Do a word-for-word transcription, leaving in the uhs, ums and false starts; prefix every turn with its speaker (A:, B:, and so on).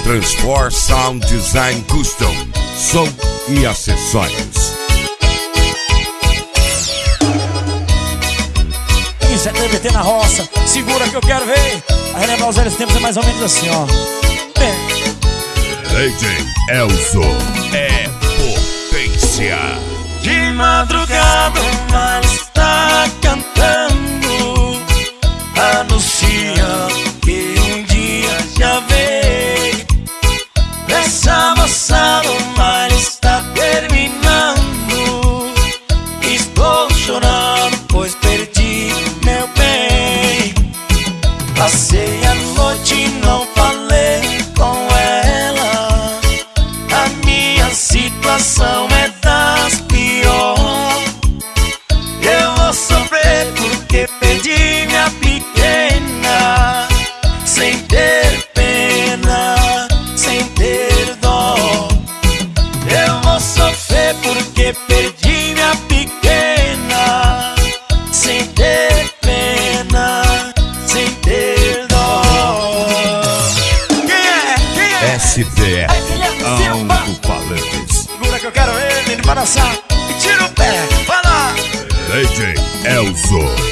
A: Transfor Sound Design Custom, som e acessórios.
B: Isso é T B T na roça, segura que eu quero ver. A relembrar os velhos tempos é mais ou menos assim, ó. Bem.
A: D J Elzo é potência.
B: De madrugada o mar está cantando, anuncia que um dia já vem. Nessa moçada o mar está terminando. Estou chorando pois perdi meu bem. Passei a noite e não falei com ela. A minha situação é das piores. Eu vou sofrer porque perdi minha pequena, sem ter pena, sem ter dó. Eu vou sofrer porque perdi minha pequena, sem ter pena, sem ter dó. Quem é? Quem é?
A: S D R, alto-falantes.
B: Segura que eu quero ver ele para dançar. E tira o pé, vai lá.
A: D J Elzo.